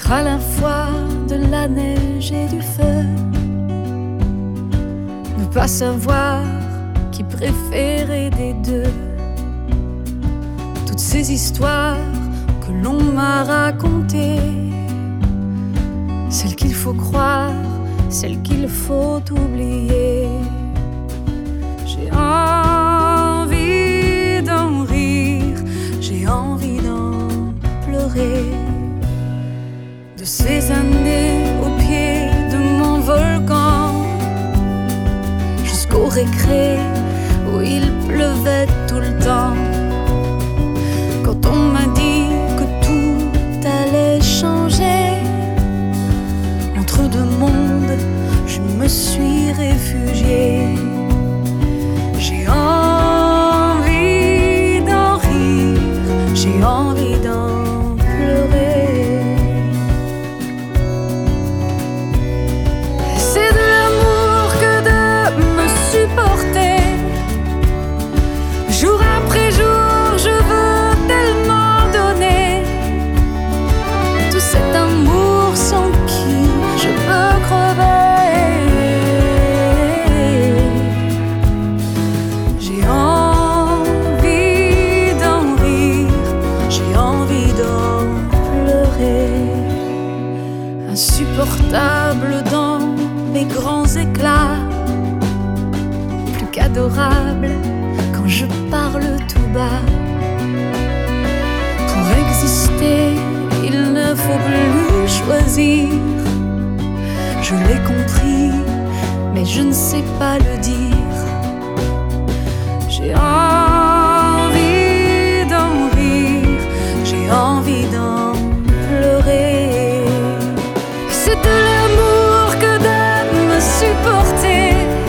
être à la fois de la neige et du feu, ne pas savoir qui préférer des deux. Toutes ces histoires que l'on m'a racontées, celles qu'il faut croire, celles qu'il faut oublier. J'ai envie d'en rire, j'ai envie d'en pleurer. De ces années au pied de mon volcan, jusqu'au récré où il pleuvait tout le temps. Quand on m'a dit que tout allait changer, entre deux mondes, je me suis réfugiée. J'ai envie d'en rire, j'ai envie d'en pleurer. C'est de l'amour que de me supporter. Jour après jour, je veux tellement donner. Tout cet amour sans qui je peux crever. J'ai envie d'en rire, j'ai envie d'en pleurer. Insupportable dans mes grands éclats, plus qu'adorable quand je parle tout bas. Pour exister, il ne faut plus choisir. Je l'ai compris, mais je ne sais pas le dire. J'ai envie d'en rire, j'ai envie d'en pleurer. C'est de l'amour que de me supporter.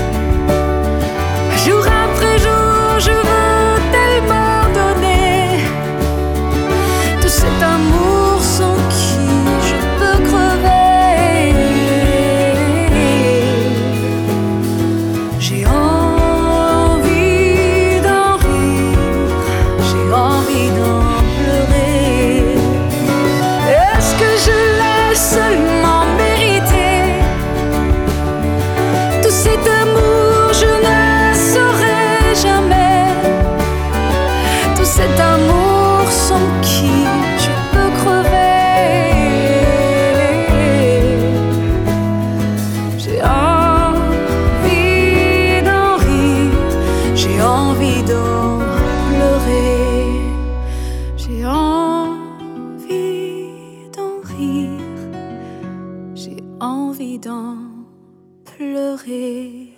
Jour après jour, je veux tellement donner. Tout cet amour sans qui je peux crever. J'ai envie d'en rire, j'ai envie d'en pleurer. Est-ce que je l'ai seulement mérité? Tout cet amour, je ne saurais jamais. Tout cet amour sans qui je peux crever. J'ai envie d'en rire, j'ai envie d'en pleurer. J'ai envie d'en rire, j'ai envie d'en pleurer.